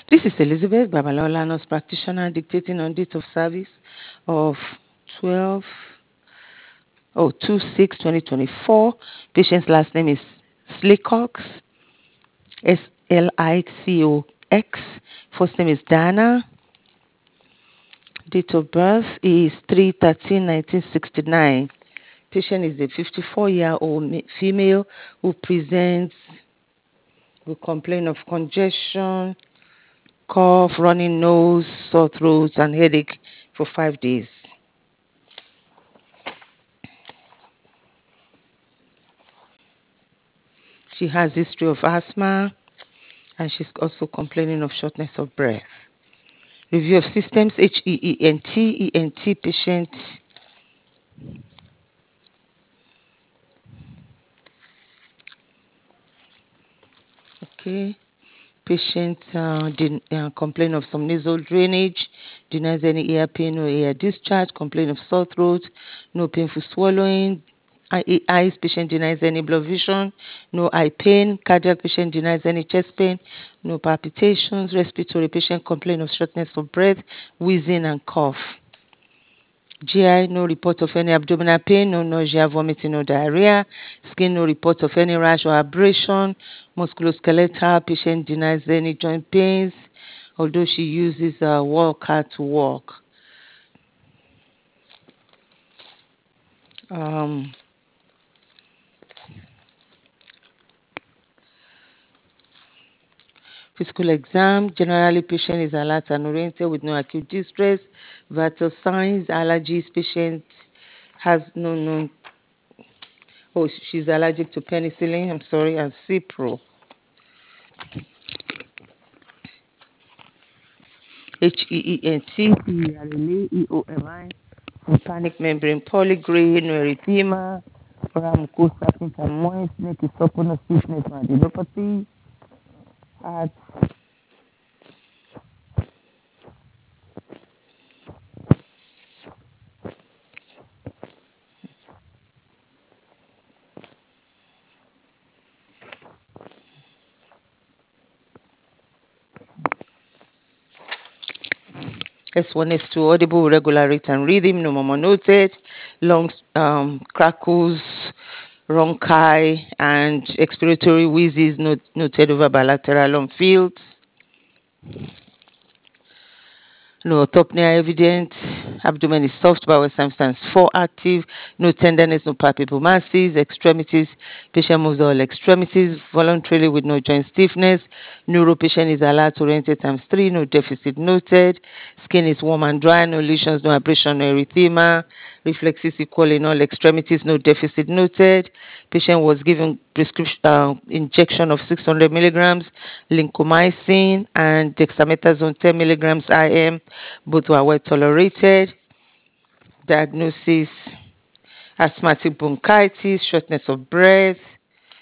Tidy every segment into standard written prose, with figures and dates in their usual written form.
This is Elizabeth Babalola, nurse practitioner, dictating on date of service of 12 oh 2/6/2024. Patient's last name is Slicox, Slicox. First name is Dana. Date of birth is 3/13/1969. Patient is a 54-year-old female who presents with complaint of congestion, cough, running nose, sore throat, and headache for 5 days. She has history of asthma, and she's also complaining of shortness of breath. Review of systems: HEENT patient. Okay. Patient complain of some nasal drainage, denies any ear pain or ear discharge, complain of sore throat, no painful swallowing. Eyes patient denies any blood vision, no eye pain. Cardiac patient denies any chest pain, no palpitations. Respiratory patient complain of shortness of breath, wheezing and cough. GI, no report of any abdominal pain, no nausea, vomiting, or diarrhea. Skin, no report of any rash or abrasion. Musculoskeletal, patient denies any joint pains, although she uses a walker to walk. Um, Physical exam, generally patient is alert and oriented with no acute distress. Vital signs, allergies, patient has no known, oh, she's allergic to penicillin, I'm sorry, and Cipro. HEENT, tympanic membrane polygrade, no erythema, oral mucosa, pink and moist, neck is supple, no stiffness, no adenopathy, heart. S1, S2, audible, regular rate and rhythm, no murmur noted, lungs crackles, rhonchi, and expiratory wheezes noted over bilateral lung fields. No orthopnea evident. Abdomen is soft, bowel substance 4 active. No tenderness, no palpable masses. Extremities, patient moves all extremities voluntarily with no joint stiffness. Neuro patient is alert oriented ×3. No deficit noted. Skin is warm and dry. No lesions, no abrasion, no erythema. Reflexes equal in all extremities. No deficit noted. Patient was given prescription injection of 600 milligrams lincomycin and dexamethasone 10 milligrams IM. Both were well tolerated. Diagnosis: asthmatic bronchitis, shortness of breath.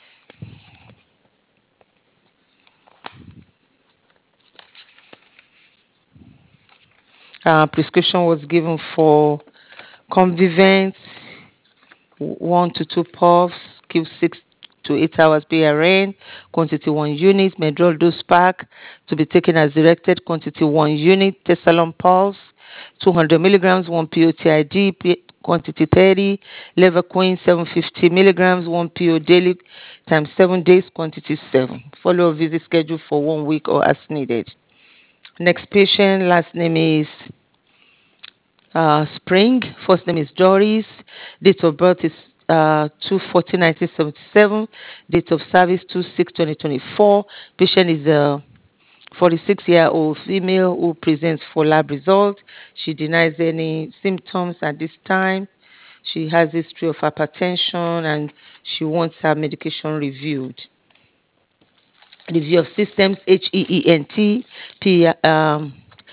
Prescription was given for Convivent 1 to 2 puffs, give 6 to 8 hours PRN, quantity 1 unit. Medrol dose pack to be taken as directed, quantity 1 unit. Tesalon Pulse 200 milligrams, 1 PO/TID, quantity 30. Levaquin 750 milligrams, 1 PO daily times 7 days, quantity 7. Follow-up visit schedule for 1 week or as needed. Next patient, last name is Spring. First name is Doris. Date of birth is 2/14/1977. Date of service 2/6/2024. Patient is a 46-year-old female who presents for lab result. She denies any symptoms at this time. She has history of hypertension and she wants her medication reviewed. Review of systems: HEENT,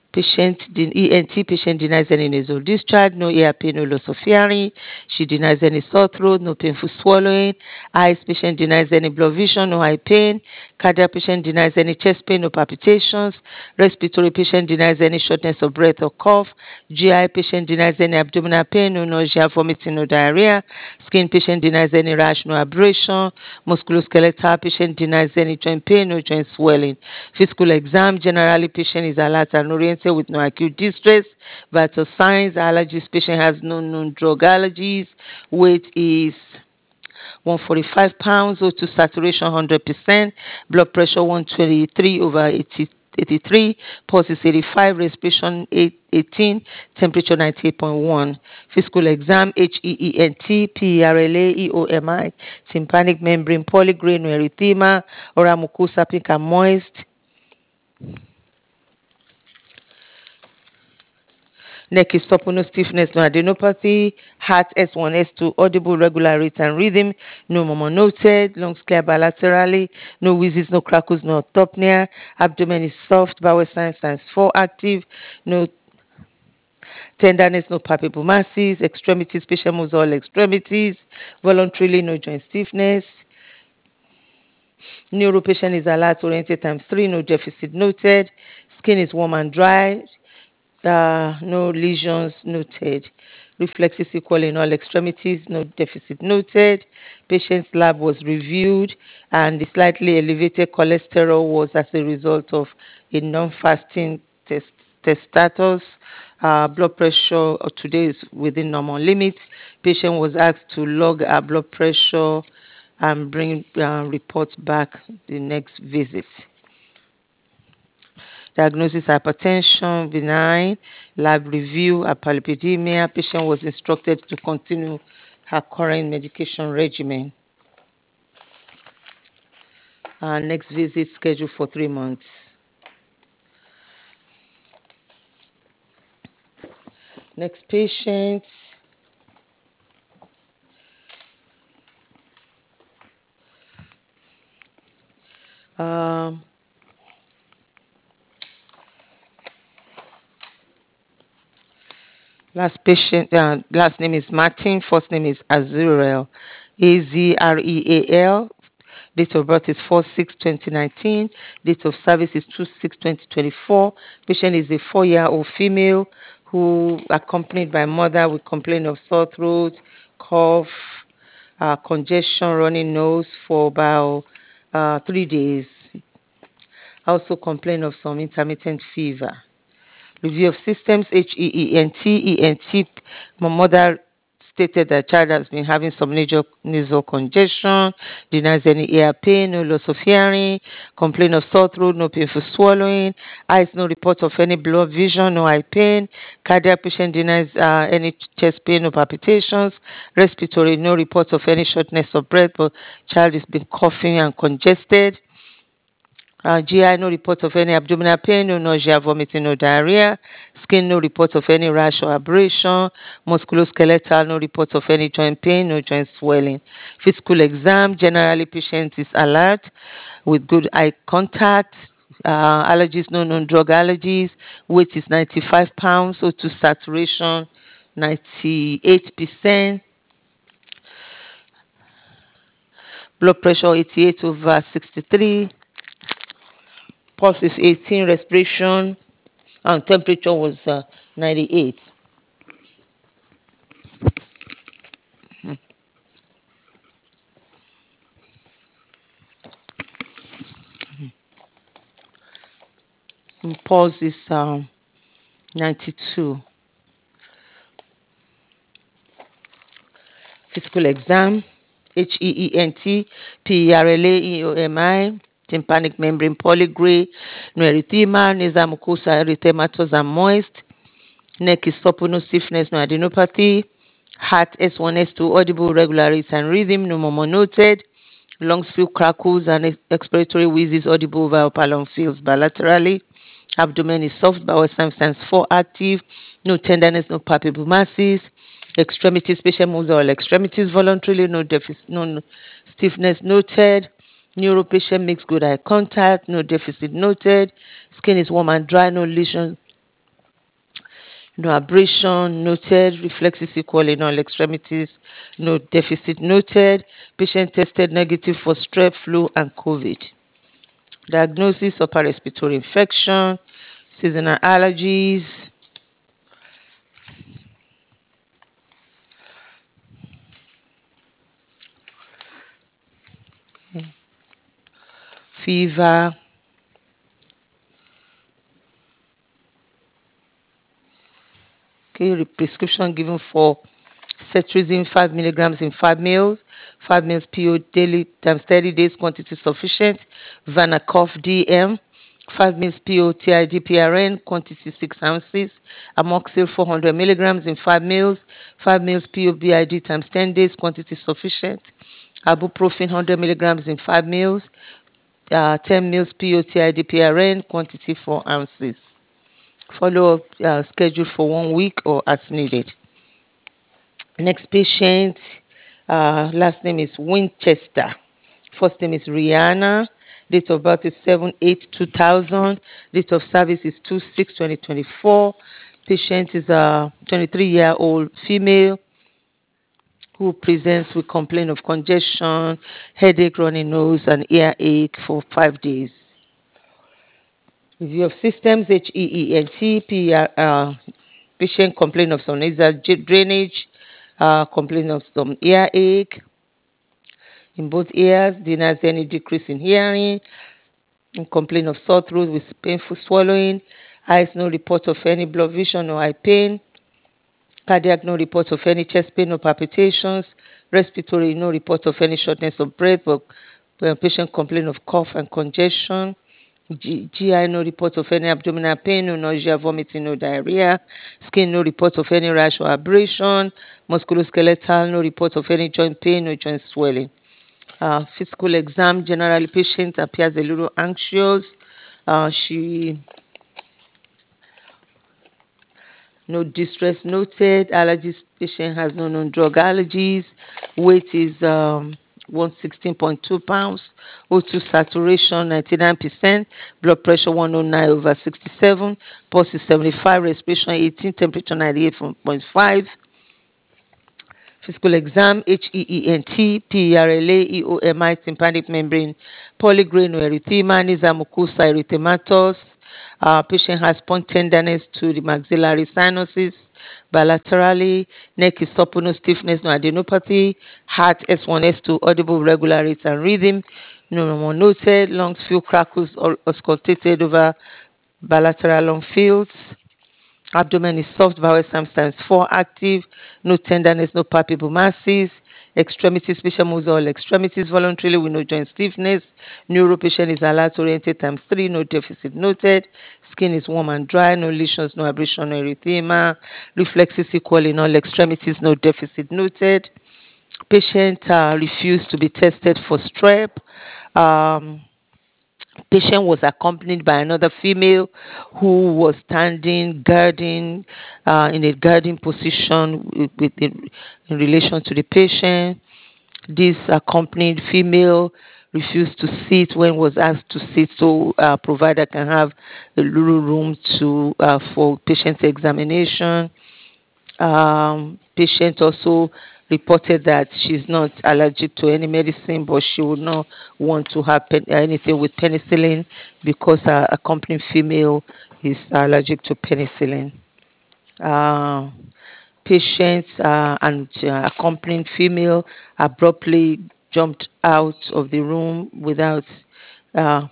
ENT patient denies any nasal discharge, no ear pain, no loss of hearing. She denies any sore throat, no painful swallowing. Eyes patient denies any blood vision, no eye pain. Cardiac patient denies any chest pain, no palpitations. Respiratory patient denies any shortness of breath or cough. GI patient denies any abdominal pain, no nausea, vomiting, no diarrhea. Skin patient denies any rash, no abrasion. Musculoskeletal patient denies any joint pain, no joint swelling. Physical exam, generally patient is alert and oriented with no acute distress. Vital signs, allergies, patient has no known drug allergies. Weight is 145 pounds, O2 saturation 100%, blood pressure 123 over 83, pulse is 85, respiration 18, temperature 98.1. Physical exam, HEENT, PERLA, EOMI, tympanic membrane polygrade, no erythema, oral mucosa pink and moist. Neck is supple, no stiffness, no adenopathy. Heart S1, S2, audible, regular rate and rhythm. No murmur noted. Lungs clear bilaterally. No wheezes, no crackles, no orthopnea. Abdomen is soft. Bowel signs 4 active. No tenderness, no palpable masses. Extremities, patient moves all extremities. Voluntarily, no joint stiffness. Neuro patient is alert, oriented times 3, no deficit noted. Skin is warm and dry. No lesions noted. Reflexes equal in all extremities, no deficit noted. Patient's lab was reviewed and the slightly elevated cholesterol was as a result of a non-fasting test status. Blood pressure today is within normal limits. Patient was asked to log her blood pressure and bring reports back the next visit. Diagnosis hypertension, benign, lab review, apalipidemia. Patient was instructed to continue her current medication regimen. Next visit scheduled for 3 months. Next patient. Um, last name is Martin, first name is Azreal, Azreal. Date of birth is 4/6/2019. Date of service is 2/6/2024. Patient is a 4-year-old female who accompanied by mother with complaint of sore throat, cough, congestion, running nose for about 3 days. Also complained of some intermittent fever. Review of systems, HEENT. My mother stated that child has been having some major nasal congestion, denies any ear pain, no loss of hearing, complaint of sore throat, no painful swallowing, eyes, no report of any blood vision, no eye pain, cardiac patient denies any chest pain, no palpitations, respiratory, no report of any shortness of breath, but child has been coughing and congested. GI, no report of any abdominal pain, no nausea, vomiting, no diarrhea. Skin, no report of any rash or abrasion. Musculoskeletal, no report of any joint pain, no joint swelling. Physical exam, generally patient is alert with good eye contact. Allergies, no known drug allergies. Weight is 95 pounds, O2 saturation 98%. Blood pressure 88/63. Pulse is 18, respiration and temperature was 98. Pulse is 92. Physical exam, HEENT, PERLA, EOMI, tympanic membrane polygrade, no erythema, nasal mucosa erythematous and moist. Neck is supple, no stiffness, no adenopathy. Heart S1, S2, audible, regular rate and rhythm, no murmur noted. Lungs feel crackles and expiratory wheezes audible via upper lung feels bilaterally. Abdomen is soft, bowel signs 4 active. No tenderness, no palpable masses. Extremities, patient moves all extremities voluntarily, no deficit, no stiffness noted. Neuro patient makes good eye contact, no deficit noted. Skin is warm and dry, no lesion No abrasion noted, reflexes equal in all extremities, no deficit noted. Patient tested negative for strep, flu, and COVID. Diagnosis: upper respiratory infection, seasonal allergies, fever. Okay, prescription given for cetirizine 5 milligrams in 5 meals. 5 meals PO daily times 30 days, quantity sufficient. Vanacort DM 5 meals PO TID PRN, quantity 6 ounces. Amoxil 400 milligrams in 5 meals. 5 meals PO BID times 10 days, quantity sufficient. Ibuprofen 100 milligrams in 5 meals. 10 meals PO TID PRN, quantity 4 ounces. Follow up scheduled for 1 week or as needed. Next patient, last name is Winchester. First name is Rihanna. Date of birth is 7/8/2000. Date of service is 2/6/2024. Patient is a 23-year-old female who presents with complaint of congestion, headache, runny nose, and earache for 5 days. Review of systems: HEENT, patient complaint of some nasal drainage, complaint of some earache in both ears, denies any decrease in hearing, and complaint of sore throat with painful swallowing, eyes no report of any blood vision or eye pain, cardiac no report of any chest pain or palpitations, respiratory no report of any shortness of breath, but patient complaint of cough and congestion. GI no report of any abdominal pain, no nausea, vomiting, no diarrhea. Skin no report of any rash or abrasion. Musculoskeletal no report of any joint pain or joint swelling. Physical exam: generally patient appears a little anxious. She No distress noted. Allergies: patient has no known drug allergies. Weight is 116.2 pounds. O2 saturation 99%. Blood pressure 109/67. Pulse is 75. Respiration 18. Temperature 98.5. Physical exam: HEENT, PERLA, EOMI, tympanic membrane polygranuloerythema, nasal mucosa erythematosus. Patient has point tenderness to the maxillary sinuses bilaterally. Neck is supple, no stiffness, no adenopathy. Heart S1, S2, audible, regular rate and rhythm. No more noted. Lungs feel crackles or auscultated over bilateral lung fields. Abdomen is soft, bowel times 4 active, no tenderness, no palpable masses. Extremities: patient moves all extremities voluntarily with no joint stiffness. Neuro: patient is alert oriented times 3, no deficit noted. Skin is warm and dry, no lesions, no abrasion, no erythema. Reflexes equal in all extremities, no deficit noted. Patient refused to be tested for strep. Um, Patient was accompanied by another female who was standing guarding in a guarding position in relation to the patient. This accompanied female refused to sit when was asked to sit, so provider can have a little room to for patient examination. Patient also reported that she's not allergic to any medicine, but she would not want to have anything with penicillin because her accompanying female is allergic to penicillin. Uh, Patient and accompanying female abruptly jumped out of the room without uh,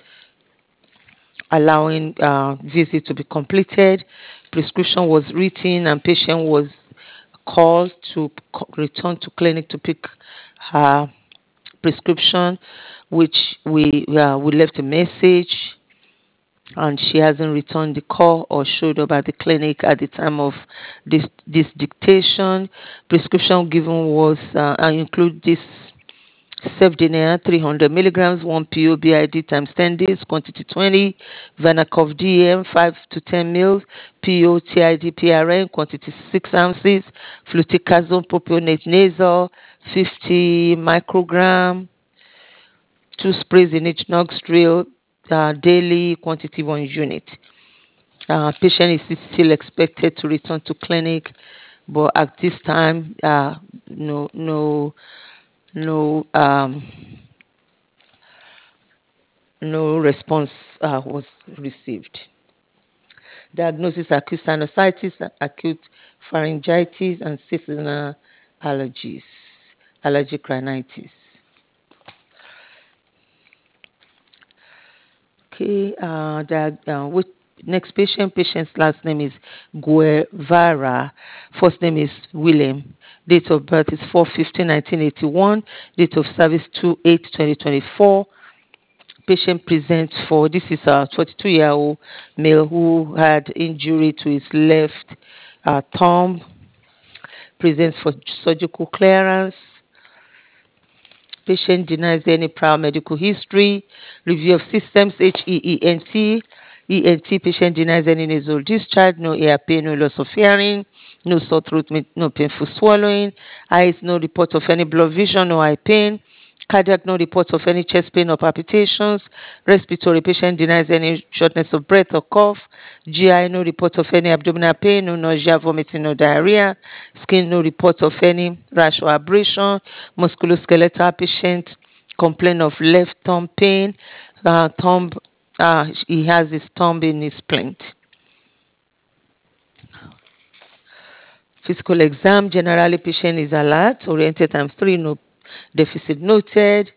allowing visit to be completed. Prescription was written and patient was called to return to clinic to pick her prescription, which we left a message, and she hasn't returned the call or showed up at the clinic at the time of this dictation. Prescription given was I include this: Cefdinir 300 milligrams, 1 PO BID times 10 days, quantity 20. Vanacort DM 5 to 10 mils, PO TID PRN, quantity 6 ounces. Fluticasone propionate nasal 50 microgram, 2 sprays in each nostril daily, quantity 1 unit. Patient is still expected to return to clinic, but at this time, no, no, no, no response was received. Diagnosis: acute sinusitis, acute pharyngitis, and seasonal allergies, allergic rhinitis. Okay, which next patient? Patient's last name is Guevara. First name is William. Date of birth is 4/15/1981. Date of service 2/8/2024. Patient presents for, this is a 22-year-old male who had injury to his left thumb. Presents for surgical clearance. Patient denies any prior medical history. Review of systems: HEENT. ENT. Patient denies any nasal discharge, no ear pain, no loss of hearing, no sore throat, no painful swallowing. Eyes: no report of any blurred vision, no eye pain. Cardiac: no report of any chest pain or palpitations. Respiratory: patient denies any shortness of breath or cough. GI: no report of any abdominal pain, no nausea, vomiting, no diarrhea. Skin: no report of any rash or abrasion. Musculoskeletal: patient complain of left thumb pain. He has his thumb in his splint. Physical exam: generally patient is alert, oriented ×3, no deficit noted.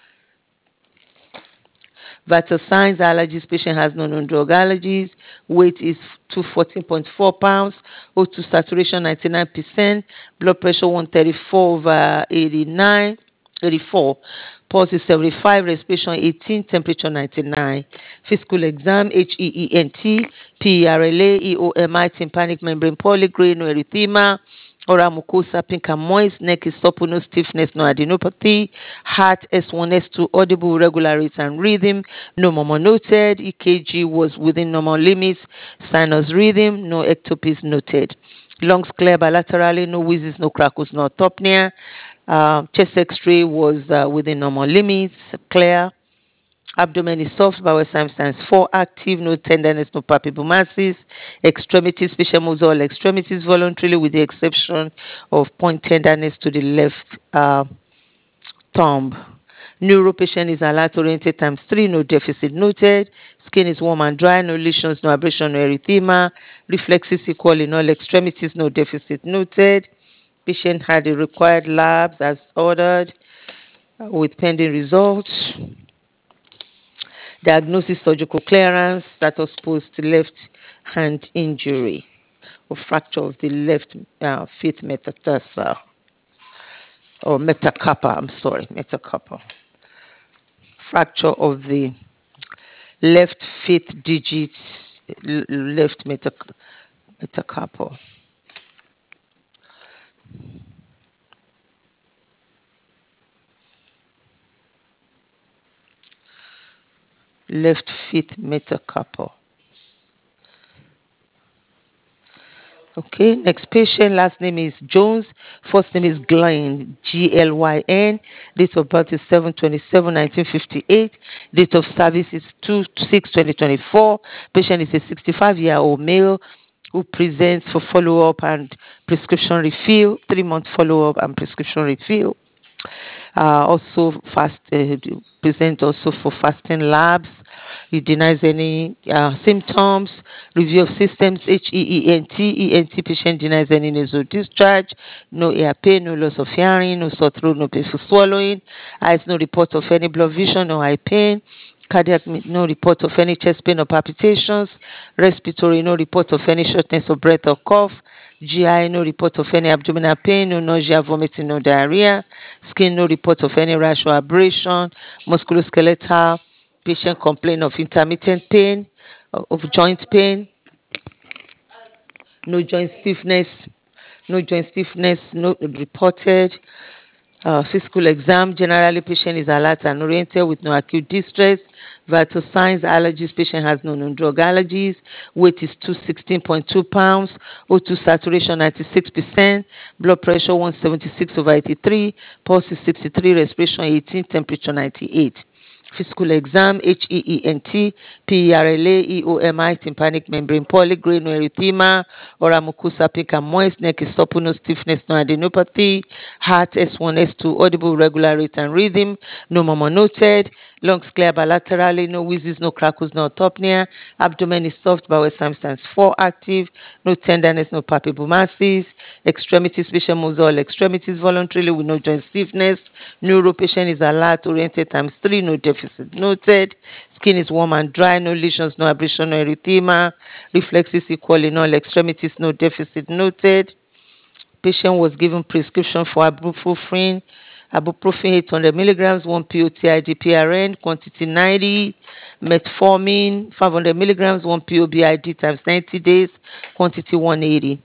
Vital signs: allergies, patient has no known drug allergies. Weight is 214.4 pounds. O2 saturation 99%. Blood pressure 134/89, 84. Pulse is 75. Respiration 18. Temperature 99. Physical exam: HEENT, PERLA, EOMI, tympanic membrane polygrade, no erythema. Oral mucosa pink and moist. Neck is supple, no stiffness, no adenopathy. Heart S1, S2, audible, regular rate and rhythm, no murmur noted. EKG was within normal limits. Sinus rhythm, no ectopies noted. Lungs clear bilaterally, no wheezes, no crackles, no autopnea. Chest X-ray was within normal limits, clear. Abdomen is soft, bowel signs times 4, active, no tenderness, no palpable masses. Extremities: patient moves all extremities voluntarily with the exception of point tenderness to the left thumb. Neuro: patient is alert, oriented ×3, no deficit noted. Skin is warm and dry, no lesions, no abrasion, no erythema. Reflexes equal in all extremities, no deficit noted. Patient had the required labs as ordered with pending results. Diagnosis: surgical clearance. Status: post left hand injury or fracture of the left fifth metatarsal or metacarpal. I'm sorry, metacarpal. Fracture of the left fifth digit, left metacarpal. Left fifth metacarpal. Okay, next patient, last name is Jones, first name is Glyn, Glyn. Date of birth is 7/27/1958. Date of service is 2/6/2024. Patient is a 65-year-old male who presents for follow-up and prescription refill, 3-month follow-up and prescription refill. Also present also for fasting labs. He denies any symptoms. Review of systems: HEENT. ENT. Patient denies any nasal discharge, no ear pain, no loss of hearing, no sore throat, no painful swallowing. Eyes: no report of any blurred vision, no eye pain. Cardiac: no report of any chest pain or palpitations. Respiratory: no report of any shortness of breath or cough. GI: no report of any abdominal pain, no nausea, vomiting, no diarrhea. Skin: no report of any rash or abrasion. Musculoskeletal: patient complain of intermittent pain, of joint pain, no joint stiffness, no reported. Physical exam: generally patient is alert and oriented with no acute distress. Vital signs: allergies, patient has no known drug allergies. Weight is 216.2 pounds. O2 saturation 96%. Blood pressure 176/83. Pulse is 63. Respiration 18. Temperature 98. physical exam, HEENT, PERLA, EOMI, tympanic membrane poly, grey, no erythema, oral mucosa pink and moist, neck is supple, no stiffness, no adenopathy, heart S1, S2, audible, regular rate and rhythm, no murmur noted, lungs clear bilaterally, no wheezes, no crackles, no autopnea, abdomen is soft, bowel times 4 active, no tenderness, no palpable masses, extremities, patient moves all extremities voluntarily with no joint stiffness, neuro patient is alert, oriented times 3, no deficit noted, skin is warm and dry, no lesions, no abrasion, no erythema, reflexes equal in all extremities, no deficit noted. Patient was given prescription for ibuprofen, 800 milligrams, 1 POTID PRN, quantity 90, metformin, 500 milligrams, 1 POBID times 90 days, quantity 180.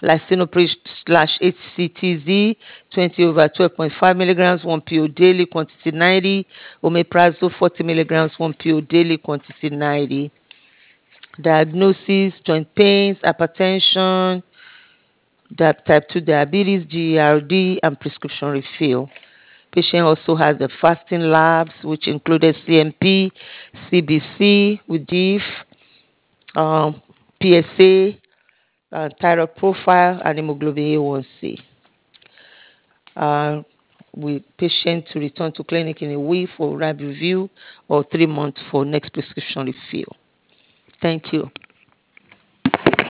Lisinopril/HCTZ, 20 over 12.5 milligrams, 1 PO daily, quantity 90. Omeprazole, 40 milligrams, 1 PO daily, quantity 90. Diagnosis: joint pains, hypertension, type 2 diabetes, GERD, and prescription refill. Patient also has the fasting labs, which included CMP, CBC with DIF, PSA, thyroid profile, and hemoglobin A1C. We patient to return to clinic in a week for lab review or 3 months for next prescription refill. Thank you.